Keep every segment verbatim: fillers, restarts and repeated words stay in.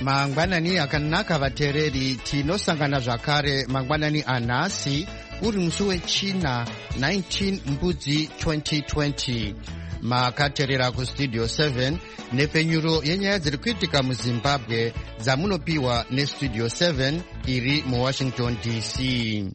mangwanani akanaka vateereri, tinosangana zvakare mangwanani anhasi uri musi wechina nineteen mbudzi twenty twenty. Makateerera kustudio seven nepfenyuro yenyaya dziri kuitika muzimbabwe dzamunopiwa nestudio seven iri muwashington D C.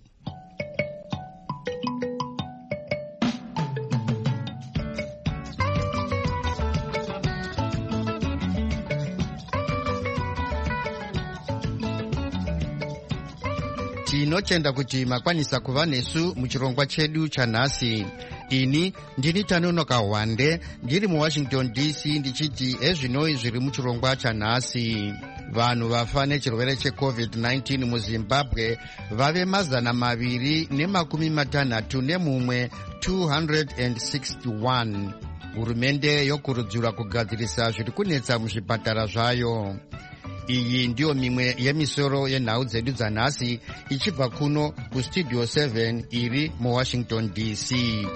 Tinotenda kuti makwanisa kuva nesu muchirongwa chedu chanhasi. Ini ndini Tanonoka Hwande ndiri muwashington D C ndichiti ezvinoi zviri muchirongwa chanhasi. Vanhu vafa nechirwere checovid nineteen muzimbabwe vave mazana maviri nemakumi matanhatu nemumwe two hundred sixty-one. Hurumende yokurudzirwa kugadzirisa zviri kunetsa muzvipatara zvayo. Iyi ndiyo mimwe yemisoro yenhau dzedu dzanhasi ichibva kuno kustudio seven iri muwashington D C.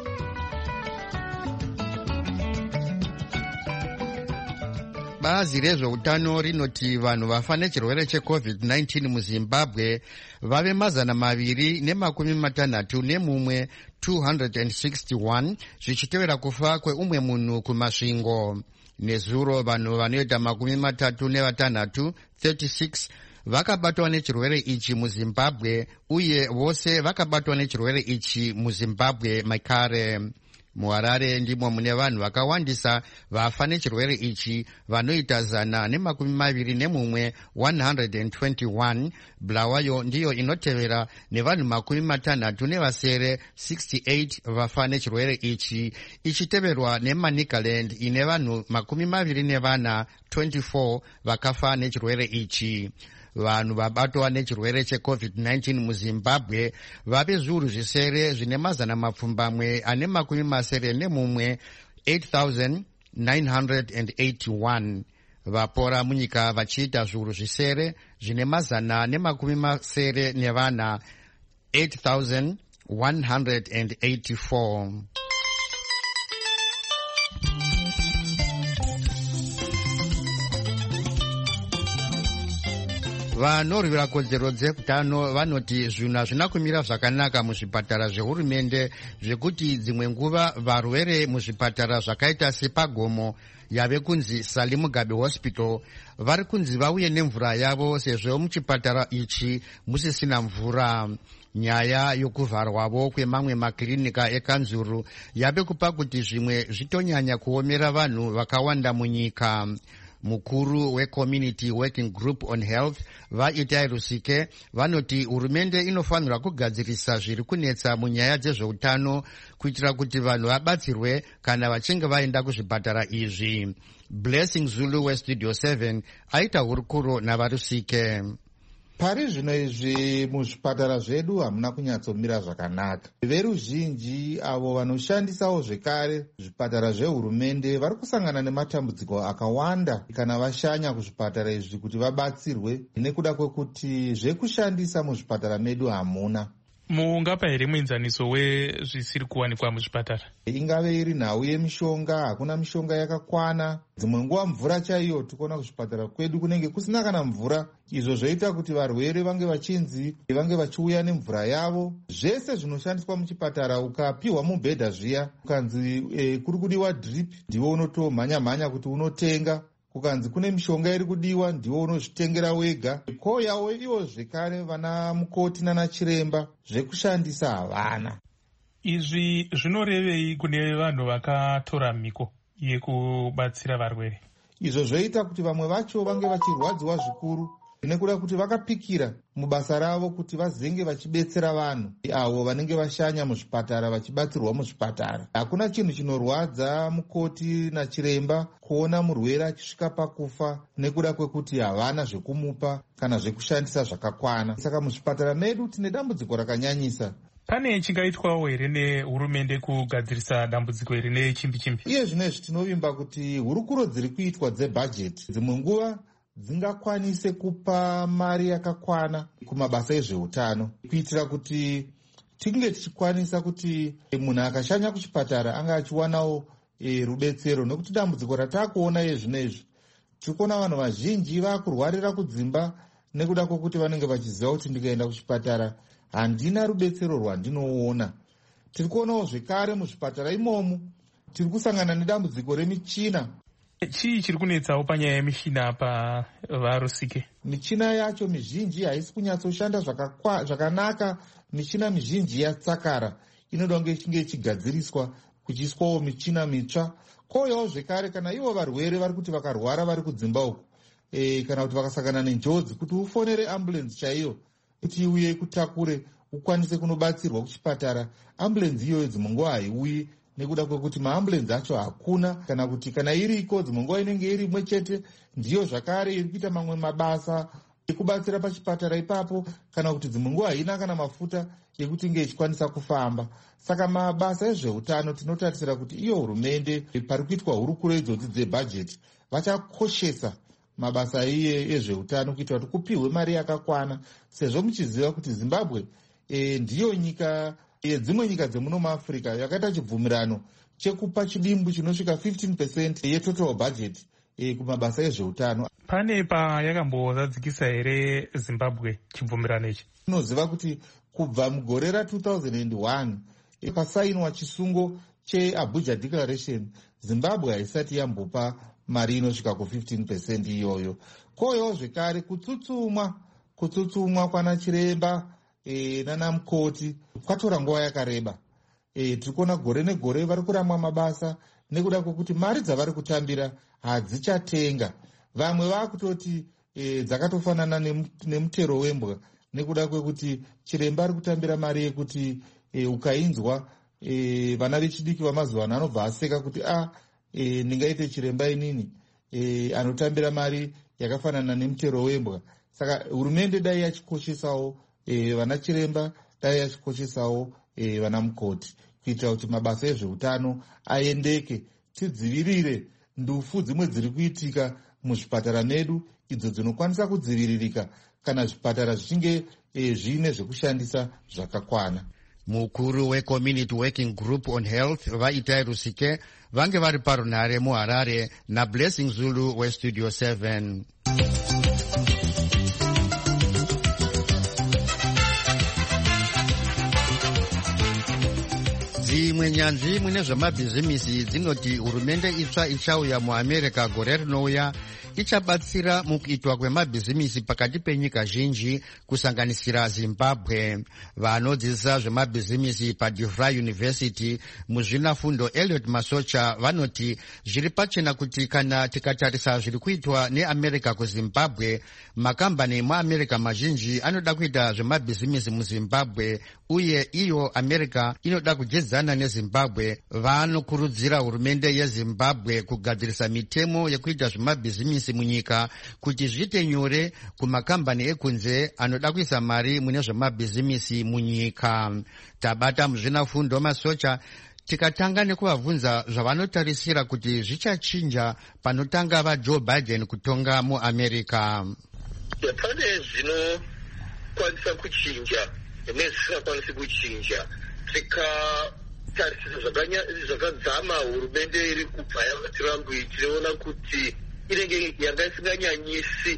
Bazi rezveutano rinoti vanhu vafa nechirwere checovid nineteen muzimbabwe vave mazana maviri nemakumi matanhatu nemumwe two hundred sixty-one, zvichitevera kufa kweumwe munhu kumasvingo. Nezuro vanhu vanoita makumi matatu nevatanhatu thirty-six vakabatwa nechirwere ichi muzimbabwe, uye vose vakabatwa nechirwere ichi muzimbabwe makare. Muharare ndimo mune vanhu vakawandisa vafa nechirwere ichi vanoita zana nemakumi maviri nemumwe one hundred twenty-one. Bulawayo ndiyo inotevera nevanhu makumi matanhatu nevasere sixty-eight vafa nechirwere ichi, ichiteverwa neManicaland ine vanhu makumi maviri nevana twenty-four vakafa nechirwere ichi. Vanhu vabatwa nechirwere checovid nineteen muzimbabwe vave zviuru zvisere zvine mazana mapfumbamwe ane makumi masere nemumwe eight thousand nine hundred eighty-one. Vapora munyika vachiita zviuru zvisere zvine mazana nemakumi masere nevana eight thousand one hundred eighty-four. Vanorwira kodzero dzeutano vanoti zvinhu hazvina kumira zvakanaka muzvipatara zvehurumende, zvekuti dzimwe nguva varwere muzvipatara zvakaita sepagomo yave kunzi Sally Mugabe Hospital vari kunzi vauye nemvura yavo sezvo muchipatara ichi musisina mvura. Nyaya yokuvharwavo kwemamwe makirinika ekanzuru yave kupa kuti zvimwe zvitonyanya kuomera vanhu vakawanda munyika. Mukuru weCommunity Working Group on Health vaItai Rusike vanoti hurumende inofanirwa kugadzirisa zviri kunetsa munyaya dzezveutano kuitira kuti vanhu vabatsirwe kana vachinge vaenda kuzvipatara izvi. Blessing Zulu westudio seven aita hurukuro navarusike. Pari zvino izvi muzvipatara zvedu hamuna kunyatsomira zvakanaka. Veruzhinji avo vanoshandisawo zvekare zvipatara zvehurumende vari kusangana nematambudziko akawanda kana vashanya kuzvipatara izvi kuti vabatsirwe, nekuda kwekuti zvekushandisa muzvipatara medu hamuna. Mungapa here muenzaniso wezvisiri kuwanikwa muzvipatara? Ingave iri nhau yemishonga, hakuna mishonga yakakwana. Dzimwe nguva mvura chaiyo tikuona kuzvipatara kwedu kunenge kusina kana mvura. Izvo zvoita kuti varwere vange vachinzi vange vachiuya nemvura yavo. Zvese zvinoshandiswa muchipatara, ukapiwa mubhedha zviya ukanzi e, kuri kudiwa drip, ndiwo unotomhanya-mhanya kuti unotenga. Kukanzi kune mishonga iri kudiwa, ndiwo unozvitengera wega. Koyawo ivo zvekare vana mukoti nana chiremba zvekushandisa havana. Izvi zvinorevei kune vanhu vakatora mhiko yekubatsira varwere? Izvo zvoita kuti vamwe vacho vange vachirwadziwa zvikuru nekuda kuti vakapikira mubasa ravo kuti vazenge vachibetsera vanhu avo vanenge vashanya muzvipatara vachibatsirwa muzvipatara. Hakuna chinhu chinorwadza mukoti nachiremba kuona murwere achisvika pakufa nekuda kwekuti havana zvekumupa kana zvekushandisa zvakakwana. Saka muzvipatara medu tine dambudziko rakanyanyisa. Pane chingaitwawo here nehurumende kugadzirisa dambudziko iri nechimbi chimbi? Iye zvinezvi tinovimba kuti hurukuro dziri kuitwa dzebhajeti dzimwe nguva dzingakwanise kupa mari yakakwana kumabasa ezveutano, kuitira kuti tinge tichikwanisa kuti munhu akashanya kuchipatara anga achiwanawo e, rubetsero, nekuti dambudziko ratakuona ye zvinezvi tiri kuona vanhu vazhinji vakurwarira kudzimba nekuda kwokuti vanenge vachiziva kuti ndikaenda kuchipatara handina rubetsero rwandinoona. Tiri kuonawo zvekare muzvipatara imomu tiri kusangana nedambudziko remichina. Chii chiri kunetsawo panyaya yemichina pavarusike? Michina yacho mizhinji haisi kunyatsoshanda zvakanaka. Michina mizhinji yatsakara, inoda kunge ichinge ichigadziriswa kuchiiswawo michina mitsva. Kouyawo zvekare kana ivo varwere vari kuti vakarwara vari kudzimba uku e, kana kuti vakasangana nenjodzi, kuti ufonere ambulenzi chaiyo kuti iuye kutakure ukwanise kunobatsirwa kuchipatara. Ambulenzi iyoyo dzimwe nguva haiuyi nekuda kwekuti maambulenzi acho hakuna, kana kuti kana iriko dzimwe nguva inenge iri imwe chete, ndiyo zvakare iri kuita mamwe mabasa ekubatsira pachipatara ipapo, kana kuti dzimwe nguva haina kana mafuta ekuti inge ichikwanisa kufamba. Saka mabasa ezveutano tinotarisira kuti iyo hurumende pari kuitwa hurukuro idzodzi dzebhajeti vachakoshesa mabasa iye ezveutano kuitira kuti kupihwe mari yakakwana, sezvo muchiziva kuti Zimbabwe e, ndiyo nyika yedzimwe nyika dzemuno muAfrica yakaita chibvumirano chekupa chidimbu chinosvika fifteen percent yetotal budget e, kumabasa ezveutano. Pane payakambozadzikisa here Zimbabwe chibvumirano ichi? Tinoziva kuti kubva mugore ra two thousand one pasainwa chisungo cheAbuja Declaration, Zimbabwe haisati yambopa mari inosvika ku fifteen percent iyoyo. Koyo zvekare kutsutsumwa kutsutsumwa kwana chiremba e, nana mukoti kwatora nguva yakareba. E, tirikuona gore negore vari kuramwa mabasa nekuda kwekuti mari dzavari kutambira hadzichatenga. Vamwe vakutoti e, dzakatofanana nemutero wembwa nekuda kwekuti chiremba ari kutambira mari yekuti e, ukainzwa e, vana vechidiki vamazuva ano anobva aseka kuti a e, ndingaite chiremba inini e, anotambira mari yakafanana nemutero wembwa. Saka hurumende dai yachikoshesawo e, vana chiremba, dai yachikoshesawo e, vana mukoti kuitira kuti mabasa ezveutano aendeke, tidzivirire ndufu dzimwe dziri kuitika muzvipatara medu idzo dzinokwanisa kudziviririka kana zvipatara zvichinge e, zviine zvekushandisa zvakakwana. Mukuru weCommunity Working Group on Health Vaitai Rusike vange vari parunhare muHarare naBlessing Zulu weStudio seven. Dzimwe nyanzvi mune zvamabhizimisi dzinoti hurumende itsva ichauya muAmerica gore rinouya ichabatsira mukuitwa kwemabhizimisi pakati penyika zhinji kusanganisira Zimbabwe. Vanodzidzisa zvemabhizimisi paDeVry University muzvinafundo Elliot Masocha vanoti zviri pachena kuti kana tikatarisa zviri kuitwa neAmerica kuZimbabwe, makambani muAmerica mazhinji anoda kuita zvemabhizimisi muZimbabwe uye iyo America inoda kujedzana neZimbabwe. Vanokurudzira hurumende yeZimbabwe kugadzirisa mitemo yekuita zvemabhizimisi munyika kuti zviite nyore kumakambani ekunze anoda kuisa mari mune zvemabhizimisi munyika. Tabata muzvinafundo Masocha tikatanga nekuvabvunza zvavanotarisira kuti zvichachinja panotanga vaJoe Biden kutonga muAmerica. Pane zvinokwanisa kuchinja nezvisingakwanisi kuchinja. Tikatarisisa zvakadzama hurumende iri kubva yakatirangwa tinoona kuti inenge yanga isinganyanyisi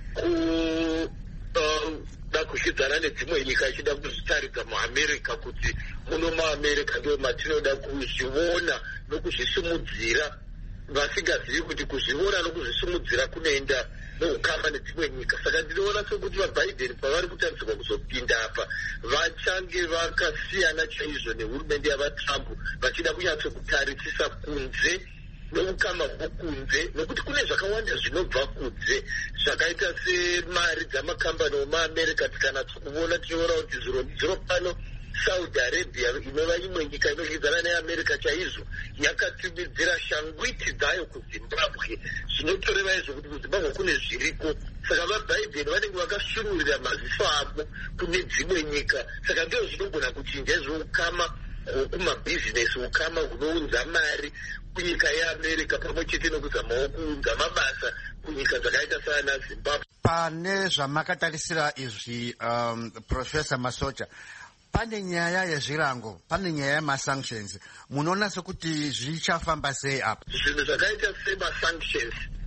kuda kushidzana nedzimwe nyika ichida kuzvitaridza muAmerica kuti muno muAmerica ndio matinoda kuzviona nokuzvisimudzira, vasingazivi kuti kuzviona nokuzvisimudzira kunoenda neukama nedzimwe nyika. Saka ndinoona sekuti vaBiden pavari kutarisirwa kuzopinda apa vachange vakasiyana chaizvo nehurumende yavaTrump, vachida kunyatsokutarisisa kunze neukama hwokunze, nokuti kune zvakawanda zvinobva kunze zvakaita semari dzamakambani omuAmerica. Tikanatsokuona tinoona kuti zviro pano Saudi Arabia inova imwe nyika inoyidzana neAmerica chaizvo yakatimidzira shangwiti dzayo kuZimbabwe. Zvinotoreva izvo kuti kuZimbabwe kune zviriko. Saka vaBiden vanenge vakashururira maziso avo kune dzimwe nyika. Saka ndizvo zvinogona kuchinja zveukama hwokumabhizinesi, ukama hunounza mari kunyika yeAmerica pamwe chete nekuzamawo kuunza mabasa kunyika dzakaita sana Zimbabwe. Pane zvamakatarisira izvi um, Professor Masocha, pane nyaya yezvirango, pane nyaya yemasanctions. Munoona sekuti zvichafamba sei apa? Zvinhu zvakaita semasanctions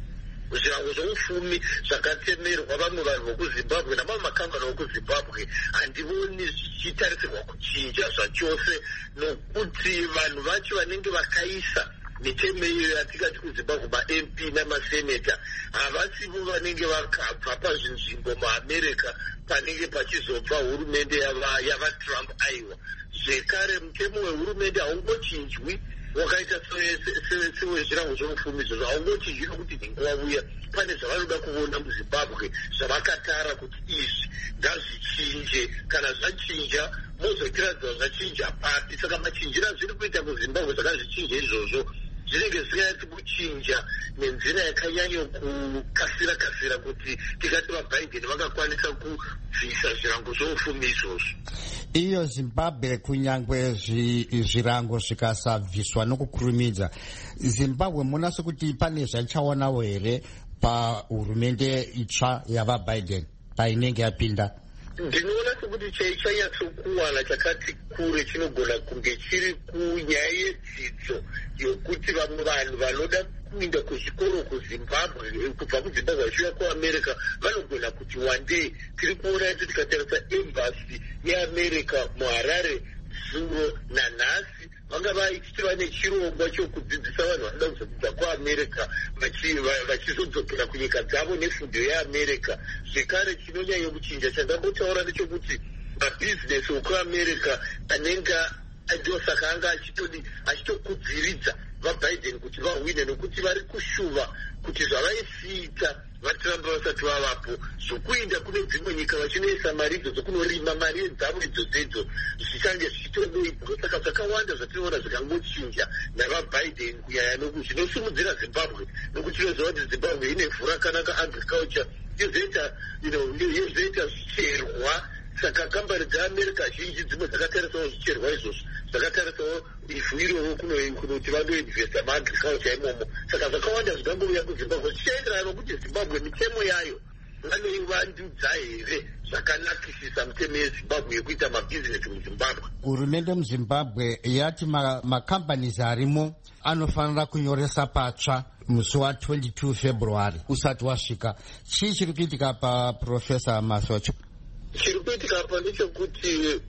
zvirango zvoupfumi zvakatemerwa vamwe vanhu vokuzimbabwe namamwe makambani vokuzimbabwe handivoni zvichitarisirwa kuchinja zvachose, nokuti vanhu vacho vanenge vakaisa mitemo iyo yatingati kuzimbabwe ma-M P namaseneta havasivo vanenge vakabva pazvinzvimbo muamerica panenge pachizobva hurumende yavatrump aiwa. Zvekare mutemo wehurumende haungochinjwi wakaita sewezvirango zvoupfumi izvozvo, haungochinjwi nokuti nhingo wauya. Pane zvavanoda kuona muzimbabwe zvavakatara kuti izvi ngazvichinje. Kana zvachinja mozotiradza zvachinja papi. Saka machinjira zviri kuita kuzimbabwe zvakazvichinja izvozvo zvinenge zvisinganyatsi kuchinja nenzira yakanyanya kukasira kasira kuti tikati vaBiden vakakwanisa kubvisa zvirango zvoupfumi izvozvo. Iyo Zimbabwe kunyangwe zvirango zvikasabviswa nokukurumidza, Zimbabwe munaso kuti pane zvachaonawo here pahurumende itsva yavaBiden painenge yapinda? Ndinoona sekuti chaichanyatsokuwana chakati kure chinogona kunge chiri kunyaya yedzidzo yokuti vamwe vanhu vanoda kuinda kuzvikoro kuzimbabwe kubva kuzimbabwe vachiuya kuamerica vanogona kuti one day tiri kuona kuti tikatarisa embasi yeamerica muharare zuro nanhasi vanga vaichitiva nechirongwa chokudzidzisa vanhu vanoda kuzobva kuamerica vachizodzokera kunyika dzavo nefundo yeamerica. Zvekare chinonyanya kuchinja changambotaura nechekuti mabhizinesi okuamerica anenge ndosaka anga achitokudziridza vaBiden kuti vahwine, nokuti vari kushuva kuti zvavaisiita vatrump vasati vavapo zvokuinda kune dzimwe nyika vachinoisa mari idzo dzokunorima mari dzavo idzodzo zvichange zvichitodoibwa. Saka zvakawanda zvatinoona zvakangochinja navaBiden kunyanya zvinosimudzira Zimbabwe, nokuti tinoziva kuti Zimbabwe ine vhu rakanaka, agriculture yozoita yozoita zvicherwa. Saka kambani dzeamerica zhinji dzimwe dzakatarisawo zvicherwa izvozvo, dzakatarisawo ivhu irovo kunoti vanoinvesta maagriculture imomo. Saka zvakawanda zvingangouya kuzimbabwe zvichaenderana nokuti zimbabwe mitemo yayo vanoivandudza here zvakanakisisa mitemo yezimbabwe yekuita mabhizinesi muzimbabwe. Hurumende muzimbabwe yati makambanisi arimo anofanira kunyoresa patsva musi wa22 February usati wasvika. Chii chiri kuitika paProfesa Masocho? Chiri kuitika apa ndechekuti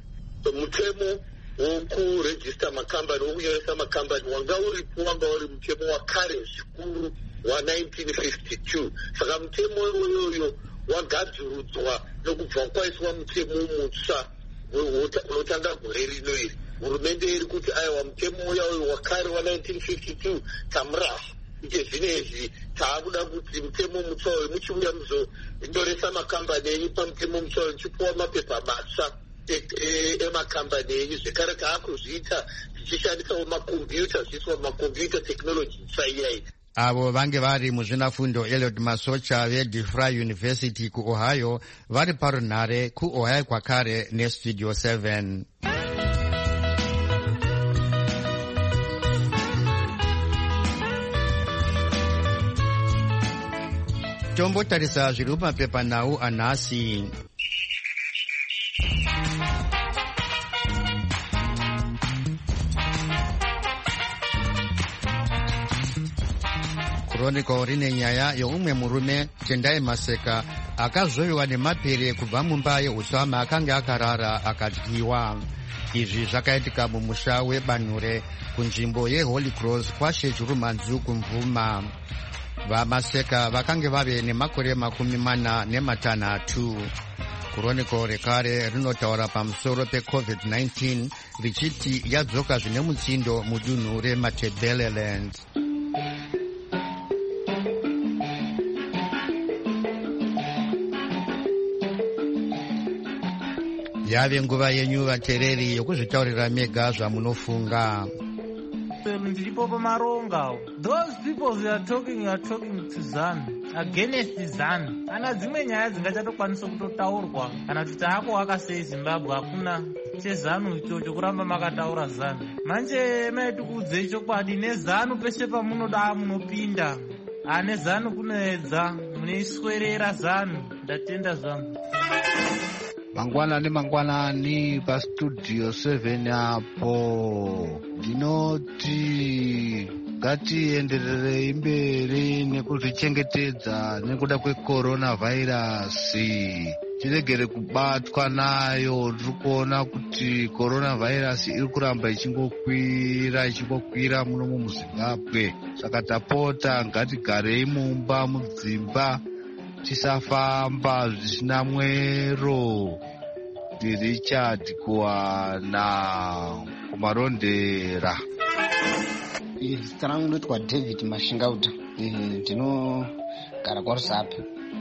mutemo wokurejista makambani, wokunyoresa makambani wanga uripo, wanga uri mutemo wakare zvikuru wa nineteen fifty-two. Saka mutemo iyoyo wagadzirudzwa nokubva kwaiswa mutemo mutsva unotanga gore rino iri. Hurumende iri kuti aiwa mutemo yawo wakare wa nineteen fifty-two tamurasha. Iche zvinezvi taakuda kuti mutemo mutsva uyu muchiuya muzonyoresa makambani enyu pamutemo mutsva uyu muchipuwa mapepa matsva emakambani enyu. Zvekare taakuzviita tichishandisawo makombiyuta, zviiswa makombiyuta tekinoloji ntsva iyayi. Avo vange vari muzvinafundo Eliot Masocha veDeFry University kuOhio vari parunhare kuOhio kwakare neStudio seven. Tombotarisa zviri mumapepanhau anhasi. Chronicle rine nyaya youmwe murume Tendai Maseka akazvoiwa nemapere kubva mumba yeusama akanga akarara akadyiwa. Izvi zvakaitika mumusha weBanhure kunzvimbo yeHoly Cross kwaShejurumanzu kuMvuma. VaMaseka vakange vave nemakore makumi mana nematanhatu. Chronicle rekare rinotaura pamusoro peCovid nineteen richiti yadzoka zvine mutsindo mudunhu reMatabeleland. Yave nguva yenyu vateereri yokuzvitaurira mega zvamunofunga. Ndiripo pamaronga. Those people we are talking, you are talking to ZANU, against ZANU. Kana dzimwe nyaya dzingachatokwanisa kutotaurwa kana kuti taakuvaka sei Zimbabwe, hakuna chezANU ichocho kuramba makataura ZANU. Manje maitikuudze chokwadi neZANU peshe pamunoda munopinda. Ane ZANU kunoedza munoiswerera ZANU. Ndatenda zvangu. Mangwanani mangwanani pastudio seven apo. Ndinoti ngatienderere imberi nekuzvichengetedza nekuda kweCoronavirus. Tiregere kubatwa nayo. Tiri kuona kuti Coronavirus iri kuramba ichingokwira ichingokwira muno muZimbabwe. Saka tapota ngatigarei mumba mudzimba, tisafamba zvisina mwero. Ndi Richard kuwana kumarondera. Zita rangu ndoitwa David Mashingauta, ndinogara kwaRusape.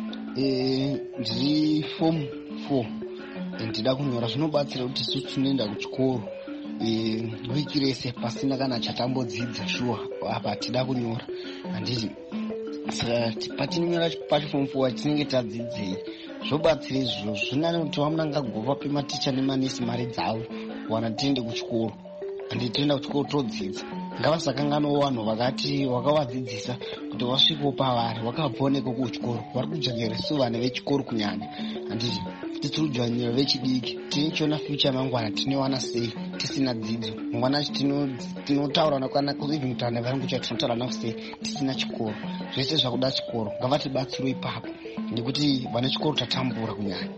Ndiri form four, ndida kunyora. Zvinobatsira kuti isusu tunoenda kuchikoro wiki rese pasina kana chatambodzidza shuwa apa tida kunyora. Handiti saka patinonyora pachiform four tinenge tadzidzei. Zvobatsira izvozvo. Zvinani kuti vamuna ngagopa pematicha nemanesi mari dzavo wana tiende kuchikoro. Handiti toenda kuchikoro todzidza. Ngavasakanganawo vanhu vakati wakavadzidzisa kuti vasvikewo pavari wakabvoneko kuchikoro. Vari kudzvanyira su vana vechikoro kunyanya. Handiti tiri kudzvanyira vechidiki. Tine chiona future mangwana tinowana sei tisina dzidzo. Mangwana tinotaura nakana kuziving tana vari kucha tinotaura navo sei tisina chikoro. Zvese zvakuda chikoro ngavatibatsirwe ipapo nekuti vana chikoro tatambura kunyanya.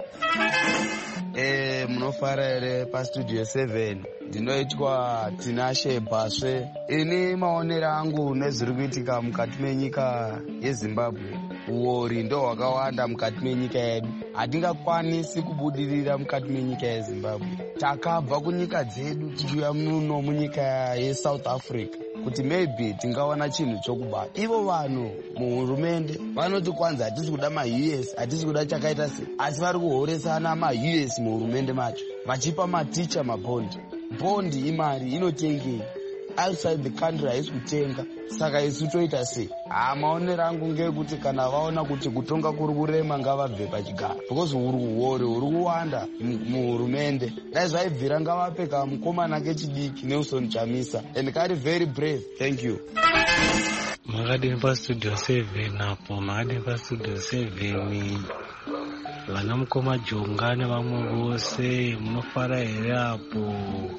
Eh, munofara ere pastudio seven. Ndinoitwa Tinashe Baswe. Ini maonero angu nezviri kuitika mukati menyika yeZimbabwe, uori ndo hwakawanda mukati menyika yedu. Hatingakwanisi kubudirira mukati menyika yeZimbabwe. Takabva kunyika dzedu tichiuya muno munyika yeSouth Africa kuti maybe tingawana chinhu chokubata. Ivo vanhu muhurumende vanoti kwanza hatisi kuda ma-U S, hatisi kuda chakaita sei, asi vari kuhoresana ma-U S muhurumende macho, vachipa maticha mabhondi. Bondi imari inotengei, outside the country haisi kutenga. Saka isu toita sei? Ah, maonero angu ngekuti kana vaona kuti kutonga kuri kurema ngavabve pachigaro, because uruhori huri kuwanda muhurumende. Dai zvaibvira ngavape kamukomana kechidiki Nelson Chamisa, and kari very brave. Thank you. Makadini pastudio seven apo, makadini pastudio seven. Vana mukoma Jonga nevamwe vose munofara here apo?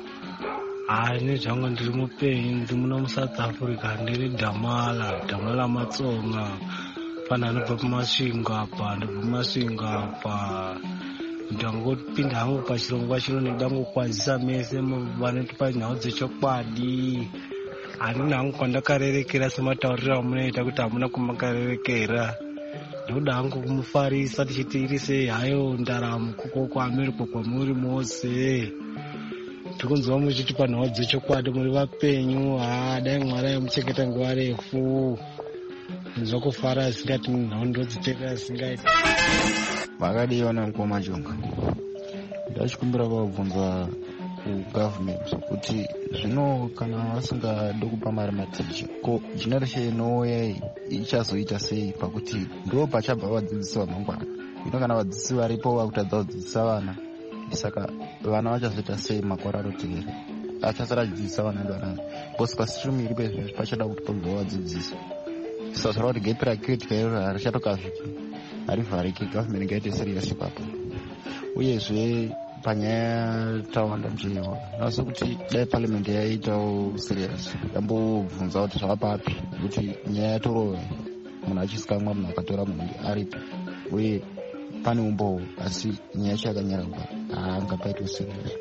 Ani zvangu ndiri mupenyu, ndiri muno muSouth Africa, ndiri Damala, Damala Matsonga. Pana ndibva pamasvingo apa, ndibva pamasvingo apa. Ndangopinda hangu pachirongwa chino nedangokwazisa mese vanotipa nhau dzechokwadi. Handina hangu kwandakarerekera sematauriro amunoita kuti hamuna kumakarerekera. Ndoda hangu kumufarisa tichiti iri sei hayo ndaramo kuko kwaAmerica kwamuri mose. Tikunzwa muchitipa nhau dzechokwadi muri vapenyu. Ha, dai Mwari aimuchengeta nguva refu. Nzwa kufara asingati nhau ndodzitevera asingaiti. Makadiona mukoma Jonga. Ndachikumbira kubvunza kugovernment kuti zvino kana vasingadi kupa mari maticha, ko generation inouya ichazoita sei pakuti ndo pachabva vadzidzisi vamangwana. Ino kana vadzidzisi varipo vakutadza kudzidzisa vana, saka vana vachazoita sei makore anoteera? Achasara achidzidzisa vana ndivana because pasitrim iripo izvezvi pachada kuti pabva vadzidzisi. Saka zvara kuti gepi rakiitika iro harichatokazviki harivhariki. Government ngaite serious ipapo. Uyezve panyaya tawanda mchewa naso kuti dai parliament yaitawo serious yambobvunza kuti zvakapapi, kuti nyaya yatorova munhu achisikamwa munhu akatora munhu aripo uye pane umbowo, asi nyaya yacho yakanyaragwa haangapaitwe serious.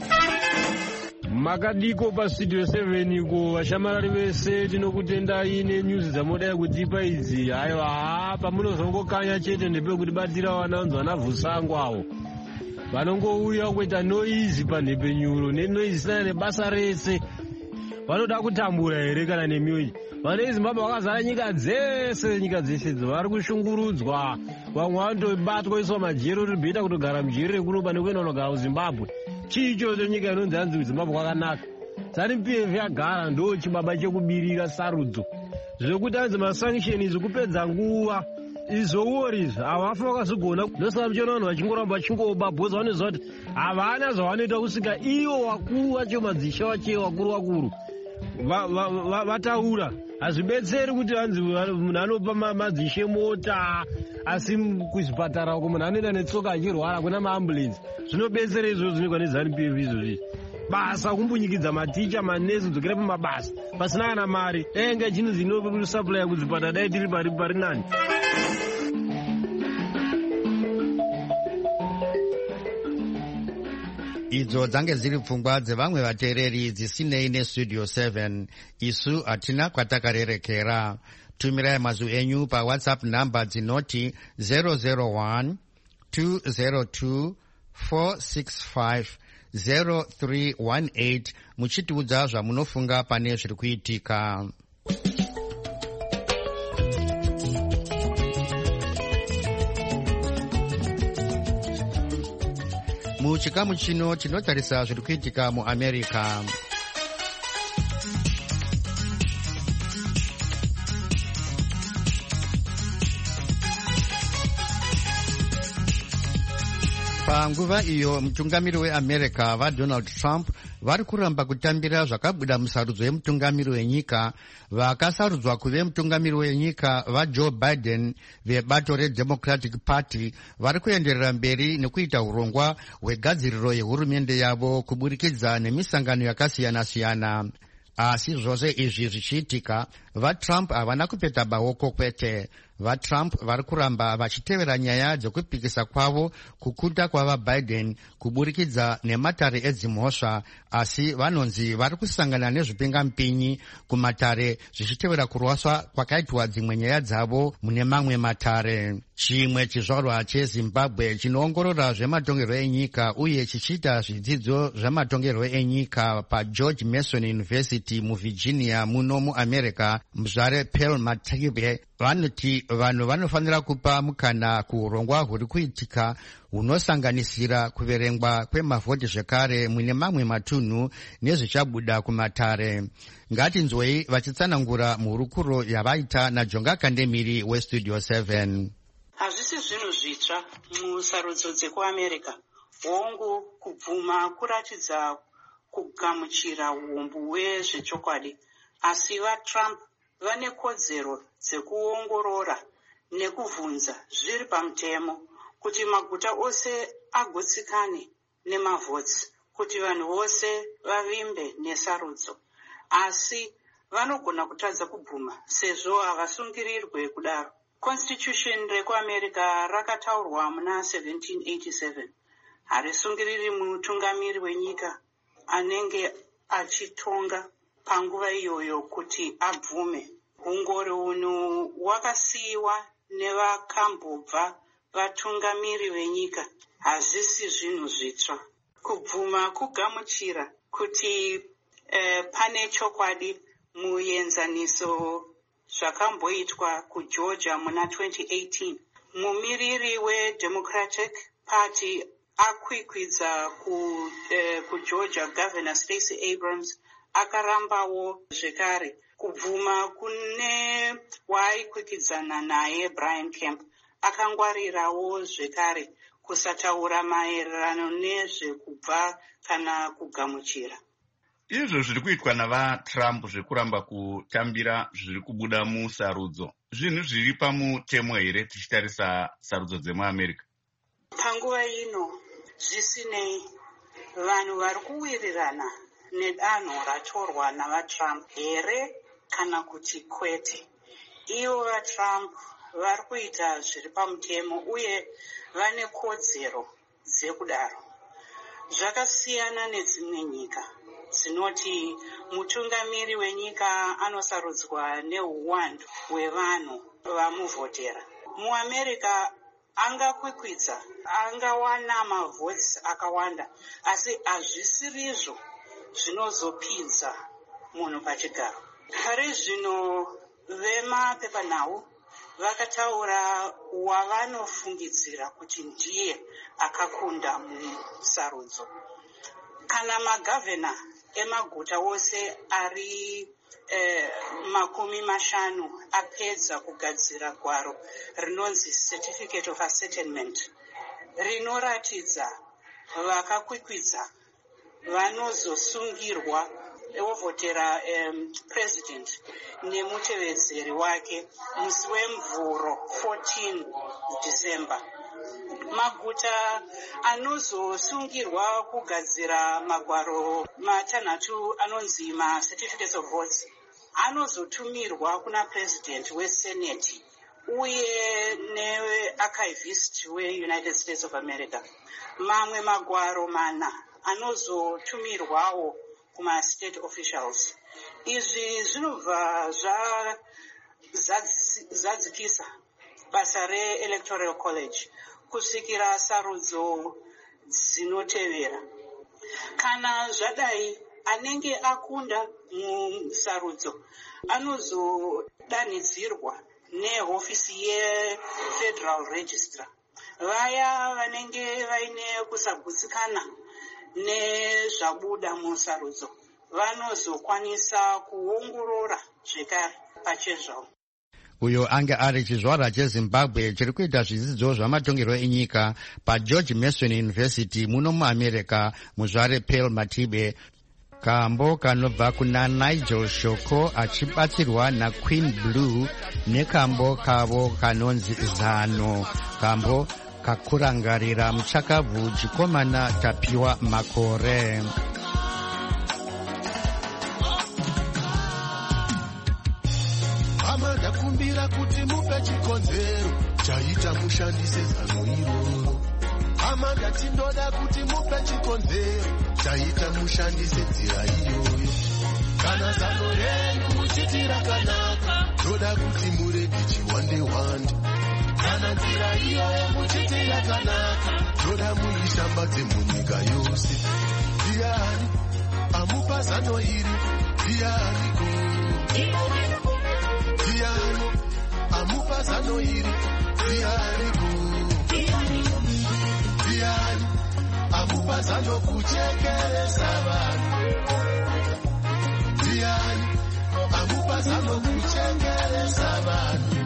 Makadiko pastudio seven ko vashamarari vese tinokutendai nenyuzi dzamodai kutipa idzi. Haiwa pamunozongokanya chete ndepekuti batira vananzwa navhusangu avo vanongouya kuita noizi panhepenyuro nenoizi isina nebasa rese. Vanoda kutambura here kana nemyoyo? Vana veZimbabwe vakazara nyika dzese, nyika dzese dzo vari kushungurudzwa. Vamwe vanotobatwa iswa majero ribhita kutogara mujeri rekunoba nekuenda kunogara kuZimbabwe. Chii chocho nyika inonzi hanzi kuZimbabwe kwakanaka? ZANU-P F yagara ndo chibaba chekubirira sarudzo zvekuti hanzi masanctions kupedza nguva izvowori havafa vakazogona. Ndosaka muchiona vanhu vachingoramba vachingoba bhoza vanoziva kuti havana zvavanoita kusvika ivo vakuru vacho madzisha vache vakuru vakuru vataura hazvibetseri kuti hanzi munhu anopa madzishe mota asi kuzvipatara uko munhu anoenda netsoka achirwara kuna maambulensi. Zvinobetsera izvozvo zvinoitwa neZANU-P F izvozvi. Basa kumbunyikidza maticha manesi kudzokera pamabasa pasina kana mari. Enga chinhu zinosupply kuzvipatara dai tiri pari pari nani. Idzo dzange dziri pfungwa dzevamwe vateereri dzisinei nestudio seven. Isu hatina kwatakarerekera. Tumirai mazwi enyu pa WhatsApp namba dzinoti zero zero one two zero two four six five zero three one eight muchitiudza zvamunofunga pane zviri kuitika. Muchikamu chino tinotarisa zviri kuitika muAmerica. Panguva iyo mutungamiri weAmerica vaDonald Trump vari kuramba kutambira zvakabuda musarudzo yemutungamiri wenyika. Vakasarudzwa kuve mutungamiri wenyika vaJoe Biden vebato reDemocratic Party vari kuenderera mberi nekuita urongwa hwegadziriro yehurumende yavo kuburikidza nemisangano yakasiyana-siyana. Asi zvose izvi zvichiitika, vaTrump havana kupeta bawoko kwete. VaTrump vari kuramba vachitevera nyaya dzekupikisa kwavo kukuta kwavaBiden kuburikidza nematare edzimhosva, asi vanonzi vari kusangana nezvipingamupinyi kumatare zvichitevera kurwaswa kwakaitwa dzimwe nyaya dzavo mune mamwe matare. Chimwe chizvarwa cheZimbabwe chinoongorora zvematongerwo enyika uye chichiita zvidzidzo zvematongerwo enyika paGeorge Mason University muVirginia muno muAmerica, muzvare Pearl Matibe vanoti vanhu vanofanira kupa mukana kuurongwa huri kuitika hunosanganisira kuverengwa kwemavhoti zvekare mune mamwe matunhu nezvichabuda kumatare. Ngatinzwei vachitsanangura muhurukuro yavaita naJonga Kandemiri weStudio seven. Hazvisi zvinhu zvitsva musarudzo dzekuAmerica. Hongu kubvuma kuratidza kugamuchira uombu hwezvechokwadi, asi vaTrump vane kodzero dzekuongorora nekuvhunza zviri pamutemo kuti maguta ose agutsikane nemavhotsi kuti vanhu vose vavimbe nesarudzo. Asi vanogona kutadza kubvuma sezvo havasungirirwe kudaro. Constitution rekuAmerica rakataurwa muna seventeen eighty-seven. Harisungiriri mutungamiri wenyika anenge achitonga panguva iyoyo kuti abvume. Ungori uno wakasiyiwa nevakambobva vatungamiri venyika. Hazvisi zvinhu zvitsva. Kubvuma kugamuchira kuti eh, pane chokwadi muenzaniso zvakamboitwa kuGeorgia muna twenty eighteen. Mumiriri weDemocratic Party akwikwidza ku, eh, kuGeorgia Governor Stacey Abrams akarambawo zvekare. Kubvuma kune waaikwikwidzana naye Brian Kemp akangwarirawo zvekare kusataura maererano nezvekubva kana kugamuchira. Izvo zviri kuitwa navaTrump zvekuramba kutambira zviri kubuda musarudzo, zvinhu zviri pamutemo here tichitarisa sarudzo dzemuAmerica? Panguva ino zvisinei, vanhu vari kuwirirana nedanho ratorwa navaTrump here kana kuti kwete. Ivo vaTrump vari kuita zviri pamutemo uye vane kodzero dzekudaro. Zvakasiyana nedzimwe nyika dzinoti mutungamiri wenyika anosarudzwa neuwandu hwevanhu vamuvhotera. MuAmerica angakwikwidza, angawana mavhotsi akawanda, asi hazvisirizvo zvinozopinza munhu pachigaro. Pari zvino vemapepanhau vakataura wavanofungidzira kuti ndiye akakunda musarudzo. Kana magavhena emaguta ose ari eh, makumi mashanu apedza kugadzira gwaro rinonzi Certificate of Ascertainment, rinoratidza vakakwikwidza vanozosungirwa ovhotera um, president nemutevedzeri wake musi wemvhuro fourteen December. Maguta anozosungirwa kugadzira magwaro matanhatu anonzi ma-certificates of votes anozotumirwa kuna president wesenate uye nearchivist weunited states of america. Mamwe magwaro mana anozotumirwawo kuma-state officials. Izvi zvinobva zvadzikisa basa re-electoral college kusvikira sarudzo dzinotevera. Kana zvadai, anenge akunda musarudzo anozodanidzirwa nehofisi ye-federal registrar. Vaya vanenge vaine kusagutsikana nezvabuda musarudzo vanozokwanisa kuongorora zvekare pachezvavo. Uyo anga ari chizvarwa cheZimbabwe chiri kuita zvidzidzo zvamatongerwo enyika paGeorge Mason University muno muAmerica, muzvare Pearl Matibe. Kambo kanobva kuna Nigel Shoko achibatsirwa naQueen Blue nekambo kavo kanonzi Zano. Kambo kakurangarira muchakabvu chikomana tapiwa makore. Ndakumbira kuti mupe chikonzero chaita mushandise zano iroro. Hama ndati ndoda kuti mupe chikonzero chaita mushandise nzira iyoyo. Kana zano renyu muchitira kanaka, ndoda kuti murege chiwande wande. Kana nzira iyoyo muchitira kanaka, ndoda muishambadze munyika yose. Ndiani amupa zano iri, ndiani ko. Diano, amupa zano iri, diani go. Diani, amupa zano kuchekeresa vanhu. Diani, amupa zano kuchekeresa vanhu.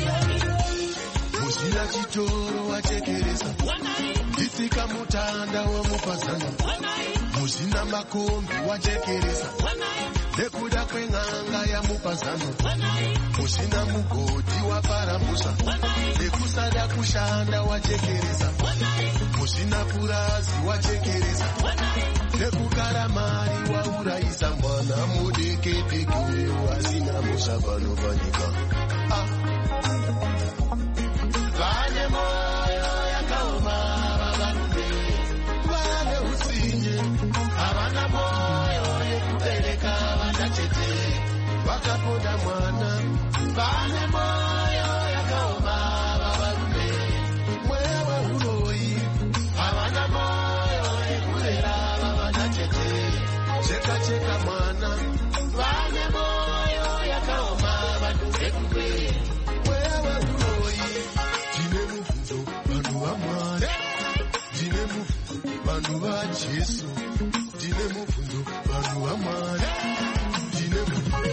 Muzina chitoro wachekeresa, itsika mutanda wamupa zano. Muzina makombi wachekeresa, nekuda kweng'anga yamupa zano. Musina mugodi waparamusa, nekusada kushanda wachekeresa. Musina purazi wachekeresa, nekugara mari wauraisa mwana mudeke-deke wasina musabano panyika. Ah. Vane moyo yakaoma vavarume, vane utsinye, havana moyo yekubereka vana chete, vakapoda mwana. Vane moyo yakaoma vavarume, mwewe uroi, havana moyo yekurera vavana chete, cheka cheka mwana. Vane moyo yakaoma vanhu vekukwe, mwewe uroi. Ndine mubvunzo vanhu vaMwari, ndine mubvunzo vanhu vaJesu, ndine mubvunzo vanhu vaMwari, ndine mubvunzo.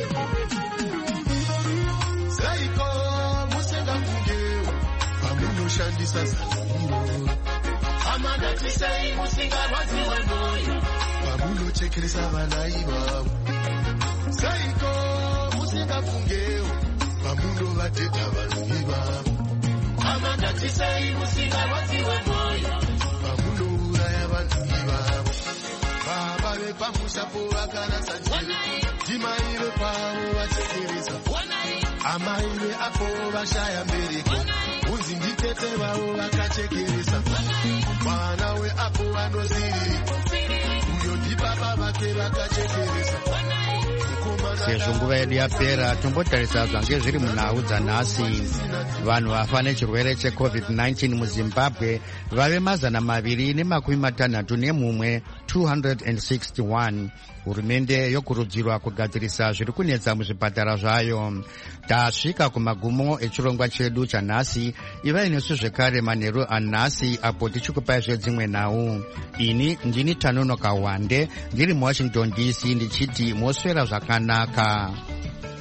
Zaiko musingafungewo pamunoshandisa zano iroro. Amanda tisei musingarwadziwe moyo pamunochekeresa vana ivavo. Zaiko musingafungewo pamunovadhedha vanhu ivavo. Amanda tisei musingarwadziwe moyo pamunouraya vanhu ivavo. Baba vepamushapo vakarasa njere, timai vepavo vachekeresa. Amai veapo vashaya mbereko, unzi nditete vavo vakachekeresa. Mwana weapo vanoziriri, uyo ndibaba vake vakachekeresa. Sezvo nguva yedu yapera, tombotarisa zvange zviri munhau dzanhasi. Vanhu vafa nechirwere checovid nineteen muZimbabwe vave mazana maviri nemakumi matanhatu nemumwe, two hundred sixty-one. Hurumende yokurudzirwa kugadzirisa zviri kunetsa muzvipatara zvayo. Tasvika kumagumo echirongwa chedu chanhasi. Ivai nesu zvekare manheru anhasi apo tichikupai zvedzimwe nhau. Ini ndini Tanonoka Wande, ndiri muWashington D C ndichiti moswera zvakanaka.